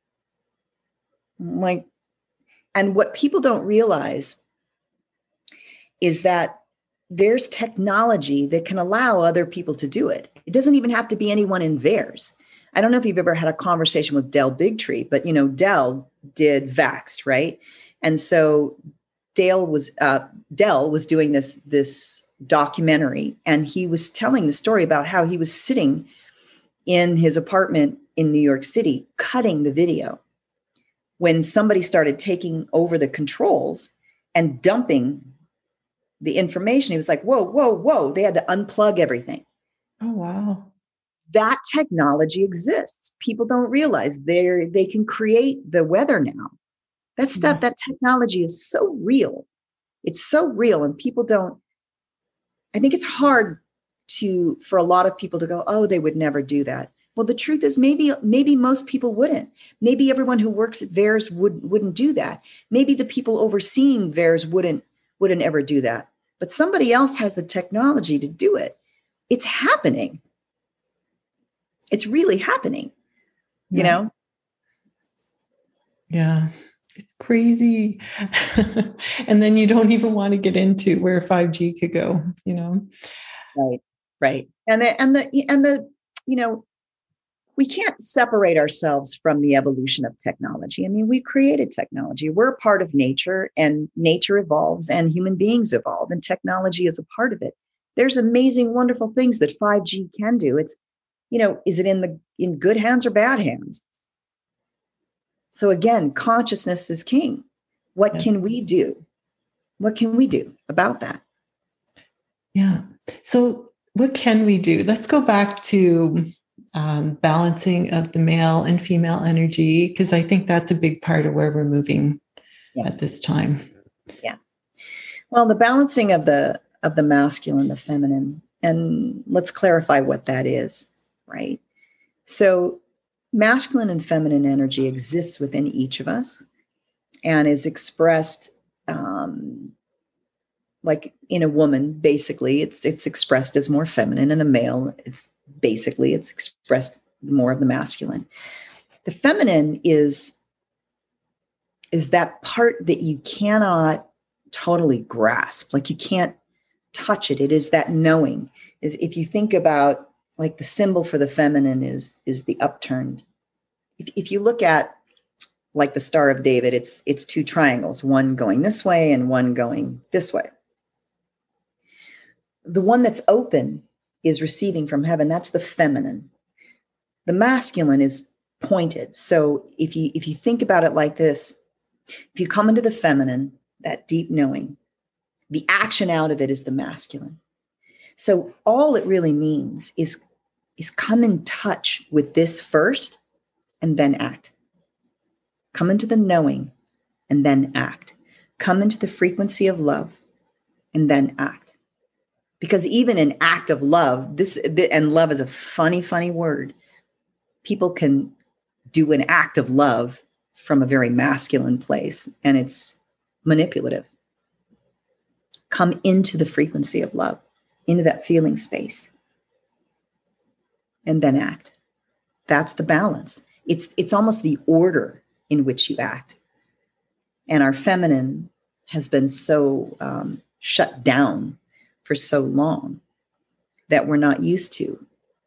And what people don't realize is that there's technology that can allow other people to do it. It doesn't even have to be anyone in VAERS. I don't know if you've ever had a conversation with Del Bigtree, but Del did Vaxxed, right? And so Del was doing this documentary, and he was telling the story about how he was sitting in his apartment in New York City cutting the video when somebody started taking over the controls and dumping the information. He was like, whoa, whoa, whoa. They had to unplug everything. Oh, wow. That technology exists. People don't realize they can create the weather now. That stuff, that technology is so real. It's so real. And people don't, I think it's hard for a lot of people to go, oh, they would never do that. Well, the truth is maybe most people wouldn't. Maybe everyone who works at VAERS wouldn't do that. Maybe the people overseeing VAERS wouldn't ever do that. But somebody else has the technology to do it. It's happening. It's really happening, Yeah. It's crazy. And then you don't even want to get into where 5G could go, Right. And we can't separate ourselves from the evolution of technology. I mean, we created technology. We're a part of nature, and nature evolves, and human beings evolve, and technology is a part of it. There's amazing, wonderful things that 5G can do. It's, is it in good hands or bad hands? So again, consciousness is king. What can we do? What can we do about that? Yeah. So what can we do? Let's go back to balancing of the male and female energy, because I think that's a big part of where we're moving at this time. Yeah. Well, the balancing of the masculine, the feminine, and let's clarify what that is, right? So masculine and feminine energy exists within each of us and is expressed like in a woman. Basically, it's expressed as more feminine, and a male, it's expressed more of the masculine. The feminine is that part that you cannot totally grasp, like you can't touch it. It is that knowing. Is if you think about, like, the symbol for the feminine is the upturned. If you look at, like, the Star of David, it's two triangles, one going this way and one going this way. The one that's open is receiving from heaven. That's the feminine. The masculine is pointed. So if you think about it like this, if you come into the feminine, that deep knowing, the action out of it is the masculine. So all it really means is come in touch with this first and then act. Come into the knowing and then act. Come into the frequency of love and then act. Because even an act of love, and love is a funny, funny word. People can do an act of love from a very masculine place, and it's manipulative. Come into the frequency of love, into that feeling space, and then act. That's the balance. It's almost the order in which you act. And our feminine has been so shut down for so long that we're not used to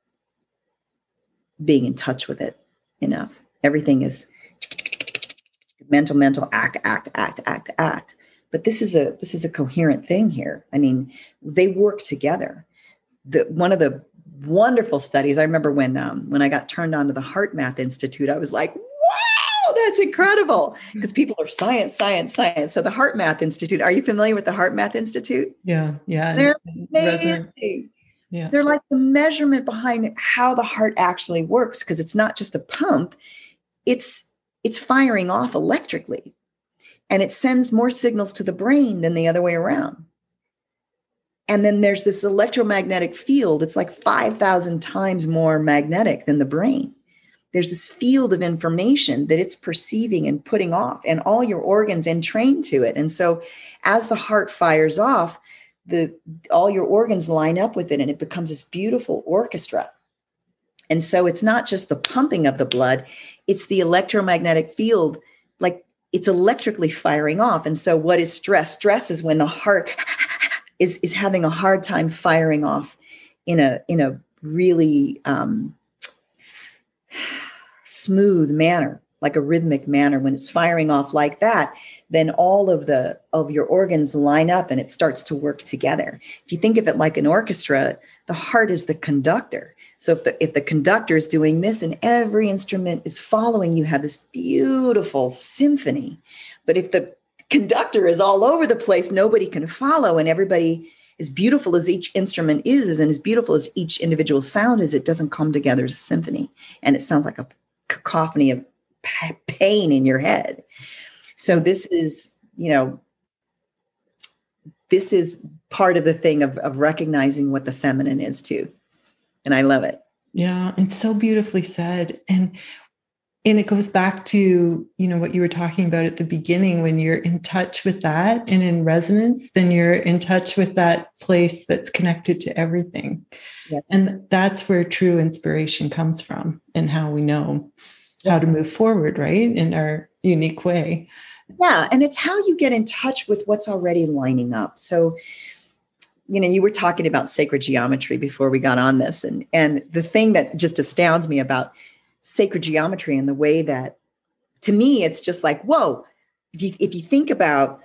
being in touch with it enough. Everything is mental, act. But this is a coherent thing here. I mean, they work together. One of the wonderful studies, I remember when I got turned on to the HeartMath Institute, I was like, Oh, that's incredible. Because people are science, science, science. So the Heart Math Institute, are you familiar with the Heart Math Institute? Yeah. Yeah. They're And resonance. amazing. Yeah. They're like the measurement behind how the heart actually works, because it's not just a pump, it's firing off electrically, and it sends more signals to the brain than the other way around. And then there's this electromagnetic field. It's like 5,000 times more magnetic than the brain. There's this field of information that it's perceiving and putting off, and all your organs entrain to it. And so as the heart fires off, all your organs line up with it, and it becomes this beautiful orchestra. And so it's not just the pumping of the blood, it's the electromagnetic field, like it's electrically firing off. And so what is stress? Stress is when the heart is having a hard time firing off in a really smooth manner, like a rhythmic manner. When it's firing off like that, then all of your organs line up and it starts to work together. If you think of it like an orchestra, the heart is the conductor. So if the conductor is doing this and every instrument is following, you have this beautiful symphony. But if the conductor is all over the place, nobody can follow, and everybody, as beautiful as each instrument is and as beautiful as each individual sound is, it doesn't come together as a symphony, and it sounds like a cacophony of pain in your head. So this is part of the thing of recognizing what the feminine is too. And I love it. Yeah. It's so beautifully said. And it goes back to, what you were talking about at the beginning. When you're in touch with that and in resonance, then you're in touch with that place that's connected to everything. Yep. And that's where true inspiration comes from, and how we know how to move forward, right? In our unique way. Yeah. And it's how you get in touch with what's already lining up. So, you were talking about sacred geometry before we got on this. And the thing that just astounds me about sacred geometry and the way that, to me, it's just like, whoa, if you think about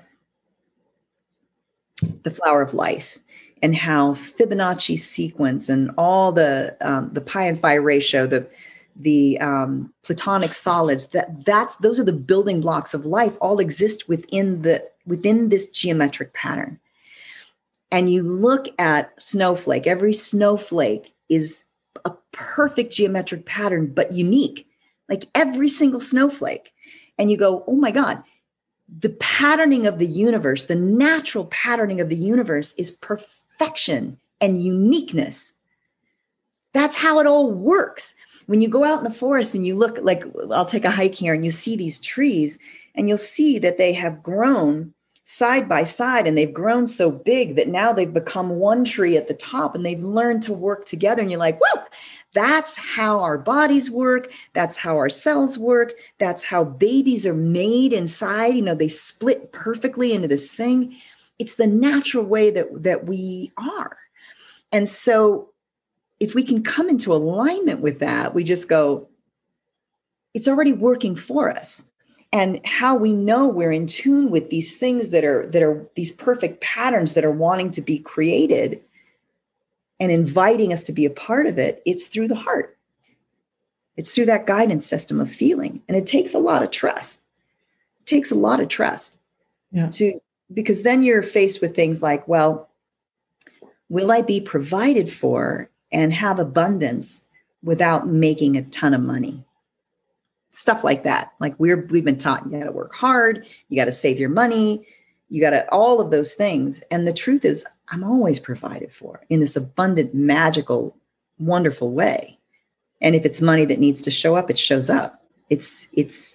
the flower of life and how Fibonacci sequence and all the pi and phi ratio, the platonic solids, those are the building blocks of life, all exist within this geometric pattern. And you look at snowflake, every snowflake is a perfect geometric pattern, but unique, like every single snowflake. And you go, oh my God, the patterning of the universe, the natural patterning of the universe is perfection and uniqueness. That's how it all works. When you go out in the forest and you look, like I'll take a hike here and you see these trees, and you'll see that they have grown side by side, and they've grown so big that now they've become one tree at the top, and they've learned to work together. And you're like, whoa, that's how our bodies work. That's how our cells work. That's how babies are made inside. They split perfectly into this thing. It's the natural way that we are. And so if we can come into alignment with that, we just go, it's already working for us. And how we know we're in tune with these things that are these perfect patterns that are wanting to be created and inviting us to be a part of it, it's through the heart. It's through that guidance system of feeling. And it takes a lot of trust. It takes a lot of trust. Yeah. Because then you're faced with things like, well, will I be provided for and have abundance without making a ton of money? Stuff like that. Like we've been taught, you got to work hard, you got to save your money, you got to, all of those things. And the truth is, I'm always provided for in this abundant, magical, wonderful way. And if it's money that needs to show up, it shows up. It's,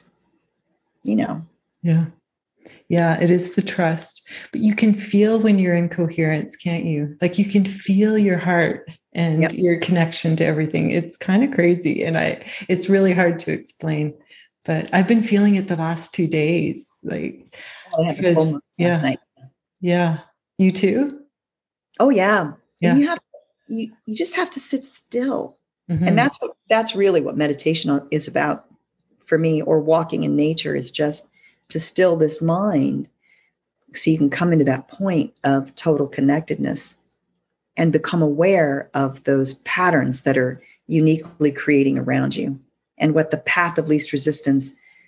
Yeah. Yeah, it is the trust. But you can feel when you're in coherence, can't you? Like you can feel your heart and your connection to everything. It's kind of crazy. And it's really hard to explain, but I've been feeling it the last 2 days. Like, I had a full moon last night. Yeah. You too? Oh yeah. Yeah. And you just have to sit still. Mm-hmm. And that's really what meditation is about for me, or walking in nature, is just to still this mind so you can come into that point of total connectedness and become aware of those patterns that are uniquely creating around you, and what the path of least resistance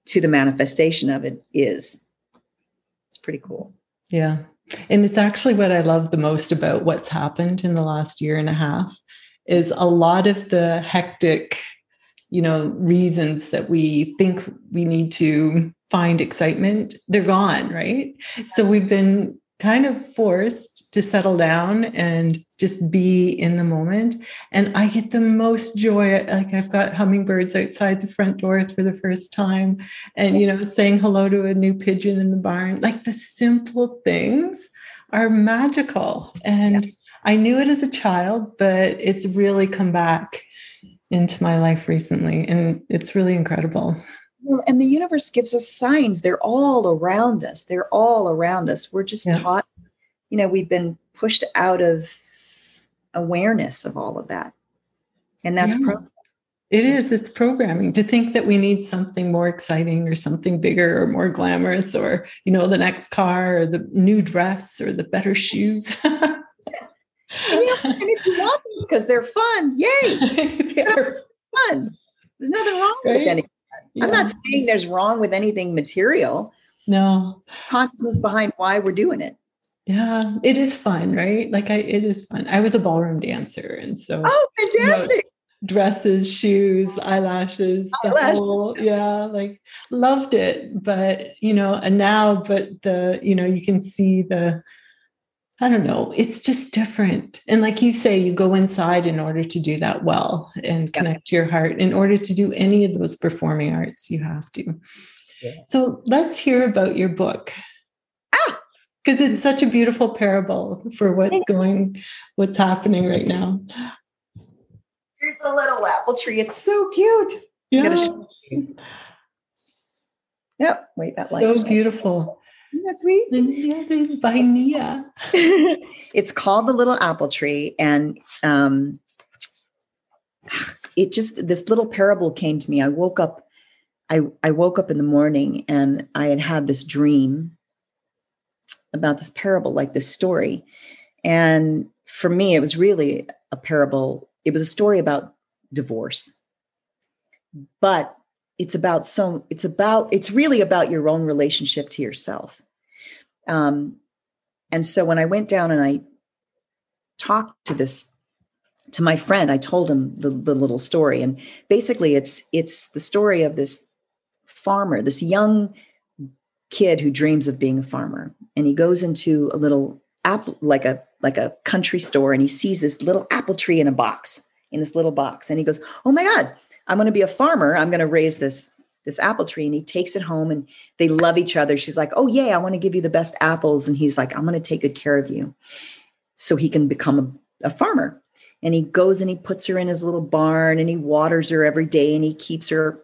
to the manifestation of it is. It's pretty cool. Yeah. And it's actually what I love the most about what's happened in the last year and a half is a lot of the hectic, reasons that we think we need to find excitement, they're gone, right? So we've been kind of forced to settle down and just be in the moment. And I get the most joy. Like I've got hummingbirds outside the front door for the first time and, saying hello to a new pigeon in the barn. Like the simple things are magical. And I knew it as a child, but it's really come back into my life recently. And it's really incredible. Well, and the universe gives us signs. They're all around us. They're all around us. We're just taught, we've been pushed out of awareness of all of that. And that's it is. It's programming to think that we need something more exciting or something bigger or more glamorous or, the next car or the new dress or the better shoes. And if you want these because they're fun, yay. They're fun. There's nothing wrong with anything. I'm not saying there's wrong with anything material. No. Consciousness behind why we're doing it. Yeah, it is fun, right? It is fun. I was a ballroom dancer. And so. Oh, fantastic. Dresses, shoes, eyelashes, loved it. But, and now, but you can see I don't know, it's just different. And like you say, you go inside in order to do that well and connect to your heart. In order to do any of those performing arts, you have to. Yeah. So let's hear about your book. Because it's such a beautiful parable for what's happening right now. Here's the little apple tree. It's so cute. Yeah. Yep. Wait, that light's so beautiful. That's sweet. By Nia. It's called The Little Apple Tree. And this little parable came to me. I woke up in the morning and I had this dream about this parable, like this story. And for me, it was really a parable. It was a story about divorce, but it's really about your own relationship to yourself. And so when I went down and I talked to my friend, I told him the little story. And basically it's the story of this farmer, this young kid who dreams of being a farmer. And he goes into a little apple, like a country store, and he sees this little apple tree in this little box. And he goes, oh my God, I'm going to be a farmer. I'm going to raise this apple tree. And he takes it home and they love each other. She's like, oh yeah, I want to give you the best apples. And he's like, I'm going to take good care of you so he can become a farmer. And he goes and he puts her in his little barn and he waters her every day and he keeps her,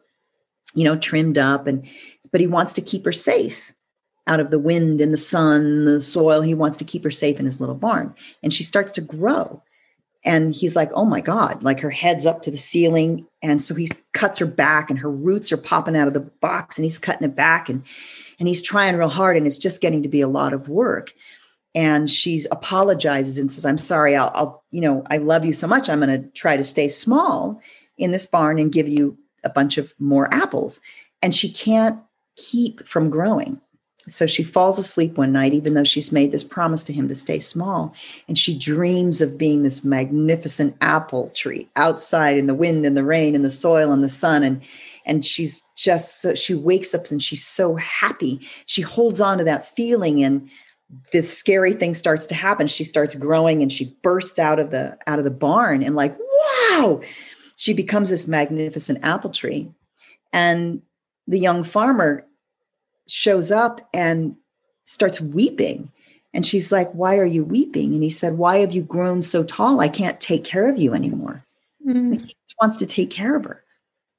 trimmed up. But he wants to keep her safe out of the wind and the sun, the soil. He wants to keep her safe in his little barn. And she starts to grow. And he's like, oh my God, like her head's up to the ceiling. And so he cuts her back and her roots are popping out of the box and he's cutting it back and he's trying real hard and it's just getting to be a lot of work. And she apologizes and says, I'm sorry, I'll I love you so much. I'm going to try to stay small in this barn and give you a bunch of more apples. And she can't keep from growing. So she falls asleep one night, even though she's made this promise to him to stay small. And she dreams of being this magnificent apple tree outside in the wind and the rain and the soil and the sun. And she's just, she wakes up and she's so happy. She holds on to that feeling and this scary thing starts to happen. She starts growing and she bursts out of the barn and like, wow, she becomes this magnificent apple tree. And the young farmer shows up and starts weeping. And she's like, why are you weeping? And he said, why have you grown so tall? I can't take care of you anymore. Mm. He just wants to take care of her.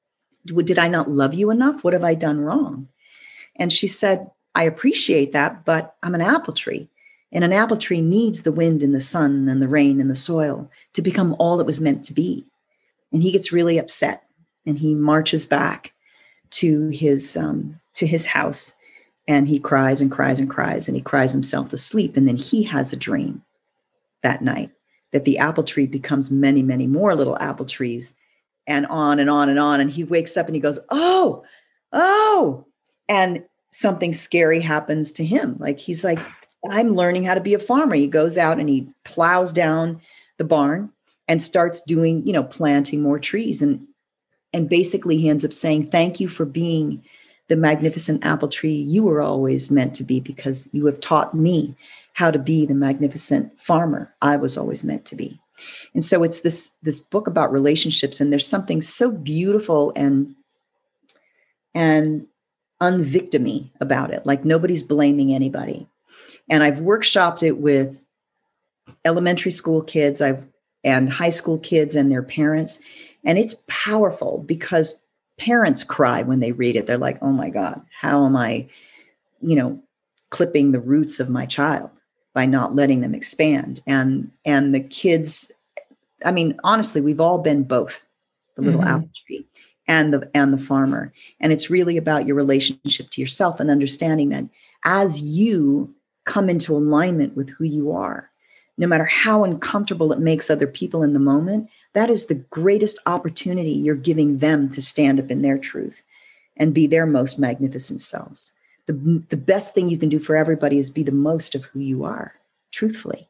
Did I not love you enough? What have I done wrong? And she said, I appreciate that, but I'm an apple tree. And an apple tree needs the wind and the sun and the rain and the soil to become all it was meant to be. And he gets really upset and he marches back to his house. And he cries and cries and cries, and he cries himself to sleep. And then he has a dream that night that the apple tree becomes many, many more little apple trees and on and on and on. And he wakes up and he goes, oh, And something scary happens to him. Like, he's like, I'm learning how to be a farmer. He goes out and he plows down the barn and starts doing, planting more trees. And basically he ends up saying, thank you for being the magnificent apple tree you were always meant to be, because you have taught me how to be the magnificent farmer I was always meant to be. And so it's this book about relationships, and there's something so beautiful and unvictimy about it. Like, nobody's blaming anybody. And I've workshopped it with elementary school kids and high school kids and their parents. And it's powerful because parents cry when they read it. They're like, oh my God, how am I, clipping the roots of my child by not letting them expand? And the kids, I mean, honestly, we've all been both, the little apple tree and the farmer. And it's really about your relationship to yourself and understanding that as you come into alignment with who you are, no matter how uncomfortable it makes other people in the moment, that is the greatest opportunity you're giving them to stand up in their truth and be their most magnificent selves. The best thing you can do for everybody is be the most of who you are, truthfully.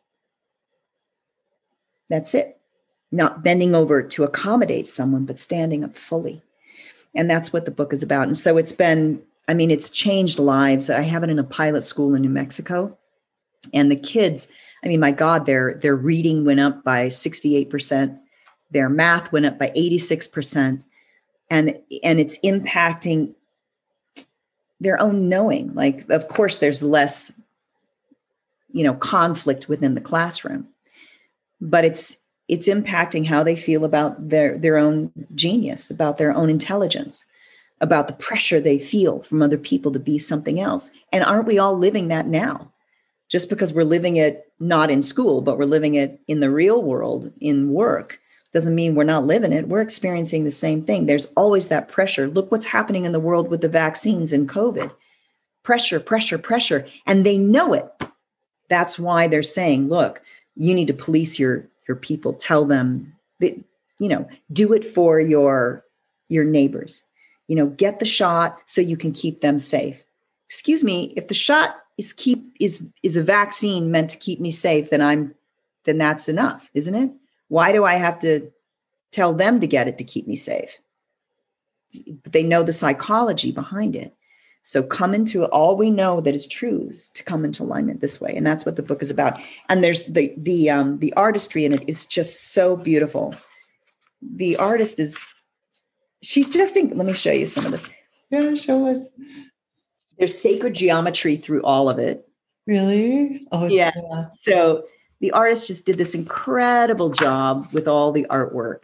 That's it. Not bending over to accommodate someone, but standing up fully. And that's what the book is about. And so it's changed lives. I have it in a pilot school in New Mexico. And the kids, my God, their reading went up by 68%. Their math went up by 86%. And it's impacting their own knowing. Like, of course, there's less, conflict within the classroom, but it's impacting how they feel about their own genius, about their own intelligence, about the pressure they feel from other people to be something else. And aren't we all living that now? Just because we're living it not in school, but we're living it in the real world, in work, doesn't mean we're not living it. We're experiencing the same thing. There's always that pressure. Look what's happening in the world with the vaccines and COVID. Pressure, pressure, pressure. And they know it. That's why they're saying, look, you need to police your people. Tell them that, do it for your neighbors. Get the shot so you can keep them safe. Excuse me, if the shot is a vaccine meant to keep me safe, then that's enough, isn't it? Why do I have to tell them to get it to keep me safe? But they know the psychology behind it. So all we know that is true is to come into alignment this way. And that's what the book is about. And there's the artistry in it is just so beautiful. The artist let me show you some of this. Yeah, show us. There's sacred geometry through all of it. Really? Oh, yeah. So the artist just did this incredible job with all the artwork.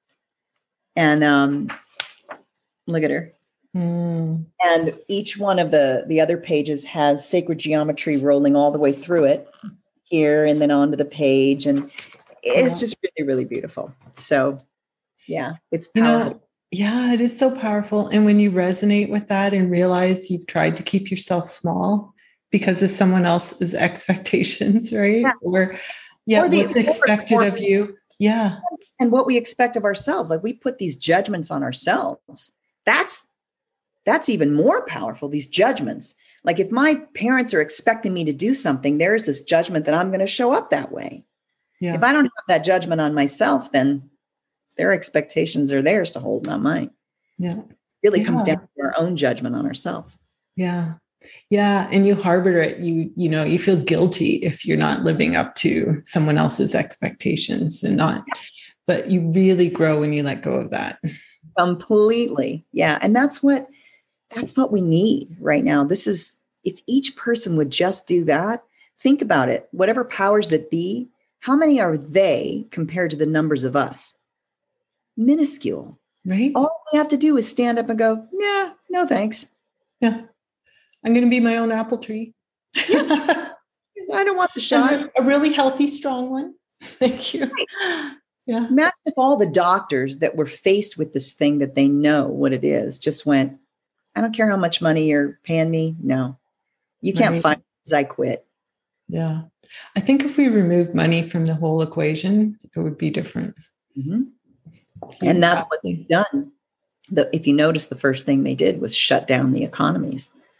And look at her. And each one of the other pages has sacred geometry rolling all the way through it here and then onto the page. And it's just really, really beautiful. So yeah, it's powerful. Yeah, it is so powerful. And when you resonate with that and realize you've tried to keep yourself small because of someone else's expectations, right? Or what's expected of you. Yeah. And what we expect of ourselves. Like, we put these judgments on ourselves. That's even more powerful, these judgments. Like, if my parents are expecting me to do something, there's this judgment that I'm going to show up that way. Yeah. If I don't have that judgment on myself, then their expectations are theirs to hold, not mine. Yeah. It really comes down to our own judgment on ourselves. Yeah. Yeah. And you harbor it. You feel guilty if you're not living up to someone else's expectations but you really grow when you let go of that. Completely. Yeah. And that's what we need right now. If each person would just do that, think about it, whatever powers that be, how many are they compared to the numbers of us? Minuscule. Right. All we have to do is stand up and go, nah, no, thanks. Yeah. I'm going to be my own apple tree. I don't want the shot. A really healthy, strong one. Thank you. Right. Yeah. Imagine if all the doctors that were faced with this thing that they know what it is just went, I don't care how much money you're paying me. No, you can't find it because I quit. Yeah. I think if we removed money from the whole equation, it would be different. Mm-hmm. And that's what they've done. If you notice, the first thing they did was shut down the economies.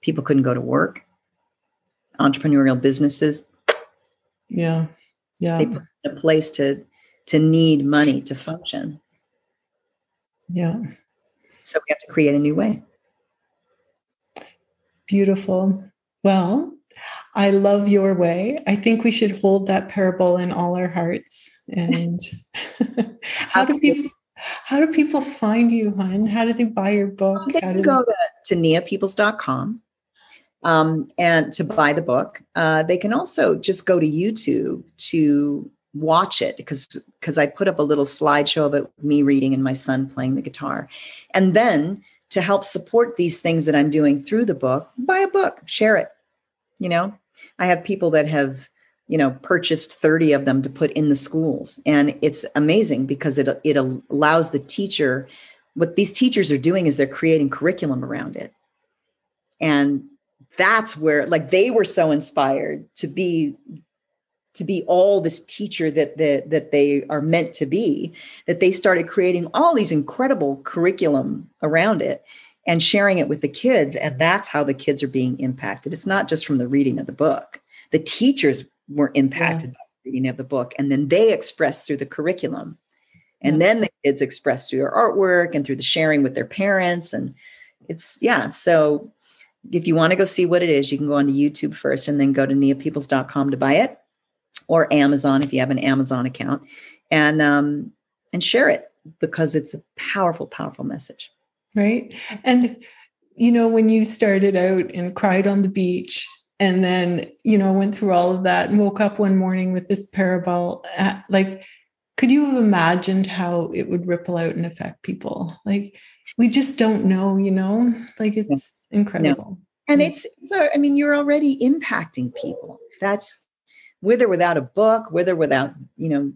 People couldn't go to work. Entrepreneurial businesses. Yeah. Yeah. They put in a place to need money to function. Yeah. So we have to create a new way. Beautiful. Well, I love your way. I think we should hold that parable in all our hearts. And how do people find you, hon? How do they buy your book? They can go to niapeoples.com and to buy the book. They can also just go to YouTube to watch it because I put up a little slideshow of it, me reading and my son playing the guitar. And then to help support these things that I'm doing through the book, buy a book, share it. I have people that have, purchased 30 of them to put in the schools. And it's amazing because it allows the teacher, what these teachers are doing is they're creating curriculum around it. And that's where, like, they were so inspired to be all this teacher that they are meant to be, that they started creating all these incredible curriculum around it and sharing it with the kids. And that's how the kids are being impacted. It's not just from the reading of the book. The teachers were impacted by the reading of the book, and then they express through the curriculum. And then the kids express through their artwork and through the sharing with their parents. And so if you want to go see what it is, you can go onto YouTube first and then go to niapeoples.com to buy it, or Amazon if you have an Amazon account, and share it, because it's a powerful, powerful message. Right. And, when you started out and cried on the beach and then, went through all of that and woke up one morning with this parable, could you have imagined how it would ripple out and affect people? Like, we just don't know, it's incredible. No. And you're already impacting people. That's with or without a book, with or without, you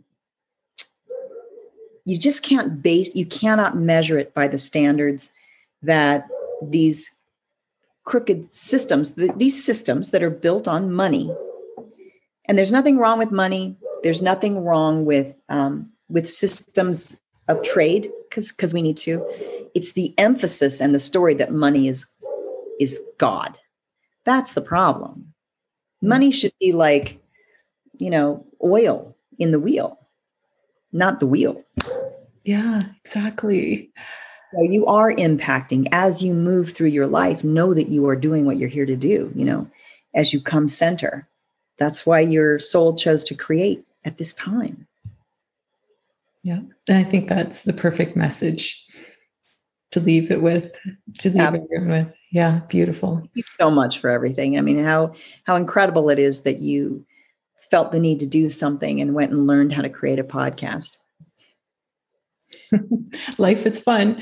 just you cannot measure it by the standards that these crooked systems, these systems that are built on money. And there's nothing wrong with money. There's nothing wrong with systems of trade, because we need to. It's the emphasis and the story that money is God. That's the problem. Money should be like, oil in the wheel, not the wheel. Yeah, exactly. So you are impacting as you move through your life. Know that you are doing what you're here to do, as you come center. That's why your soul chose to create at this time. Yeah. And I think that's the perfect message to leave it with, everyone with. Yeah. Beautiful. Thank you so much for everything. I mean, how incredible it is that you felt the need to do something and went and learned how to create a podcast. Life is fun.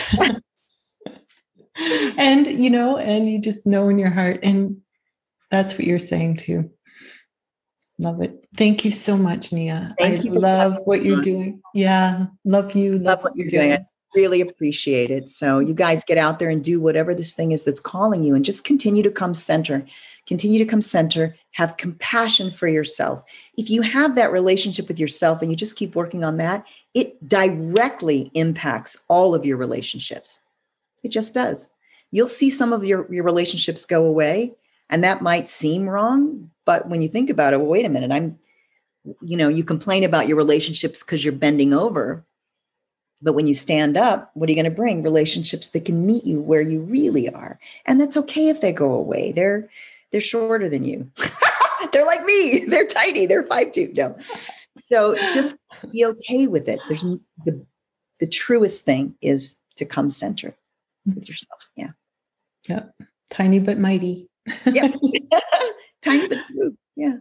And, and you just know in your heart, and that's what you're saying too. Love it. Thank you so much, Nia. I love what you're doing. Yeah. Love you. Love what you're doing. I really appreciate it. So you guys get out there and do whatever this thing is that's calling you, and just continue to come center. Continue to come center. Have compassion for yourself. If you have that relationship with yourself and you just keep working on that, it directly impacts all of your relationships. It just does. You'll see some of your relationships go away, and that might seem wrong. But when you think about it, well, wait a minute, you complain about your relationships because you're bending over. But when you stand up, what are you going to bring? Relationships that can meet you where you really are. And that's okay if they go away. They're shorter than you. They're like me. They're tiny. They're 5'2". No. So just be okay with it. There's the truest thing is to come center with yourself. Yeah. Yeah. Tiny but mighty. Yeah. Tiny but true. Yeah.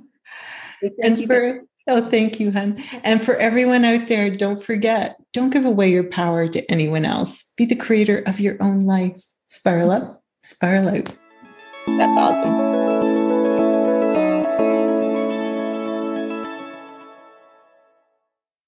Thank you, hon. And for everyone out there, don't forget, don't give away your power to anyone else. Be the creator of your own life. Spiral up, spiral out. That's awesome.